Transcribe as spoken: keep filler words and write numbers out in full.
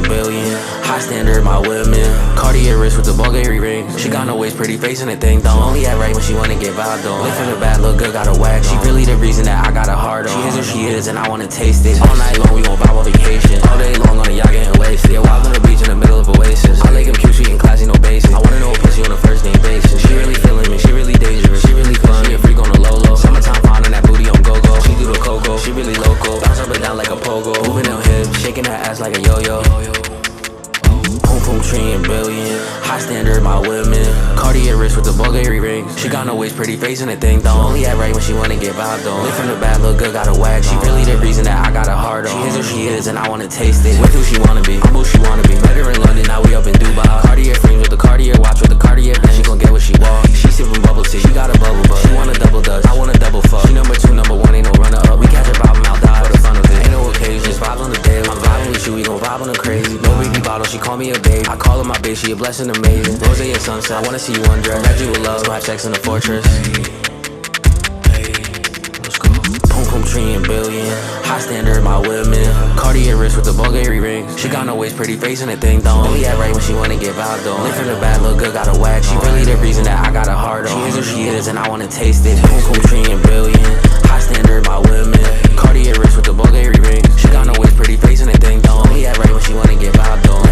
billion. High standard, my women. Cartier wrist with the Bulgari ring. She got no waist, pretty face and a thing though. Only act right when she wanna get vibed on. Live from the bad, look good, got a wax. She really the reason that I got a heart on. She is who she is and I wanna taste it. All night long we gon' vibe on vacation. All day long on the yacht getting wasted. Yeah, wild on the beach in the middle of Oasis. I like him cute, sweet and classy, no basic. I wanna know a pussy on a first name basis. She really feeling me, she really dangerous. She really fun, she a freak on the low low. Summertime finding that booty on go-go. She do the cocoa, she really loco. Bounce up and down like a pogo. Moving them hips, shaking her ass like a yo-yo. Boom, boom, trillion, billion. High standard, my women. Cartier wrist with the Bulgari ring. She got no waist, pretty face and a thing though. Only act right when she wanna get vibed on. Live from the bad, look good, got a wax. She really the reason that I got a heart on. She is who she is and I wanna taste it. With who she wanna be, I'm who she wanna be. Met her in London, now we up in Dubai. Cartier frames with the Cartier watch with the Cartier band. She gon' get what she want. She sippin' bubble tea, she got a bubble butt. She want a double dutch, I want a double fuck. She number two, number one, ain't no runner up. We catch a problem, I'll die for the fun of it. Ain't no occasion, just vibes on the day. I'm vibing with you, we gon' vibe on the crazy. No biggie bottle, she call me a babe. I call her my babe, she a blessing, amazing. Rose at sunset, I wanna see you undress. Met you with love, so I have sex in the fortress. Boom, boom, trillion, billion. High standard, my women. Cartier wrist with the Bulgari ring. She got no waist, pretty face and a thing though. Only act right when she wanna get vibed on. Live from the bad, look good, got a wax. She really the reason that I got a heart on. She is who she is and I wanna taste it. Boom, boom, trillion, billion. High standard, my women. Cartier wrist with the Bulgari ring. She got no waist, pretty face and a thing though. Only act right when she wanna get vibed on.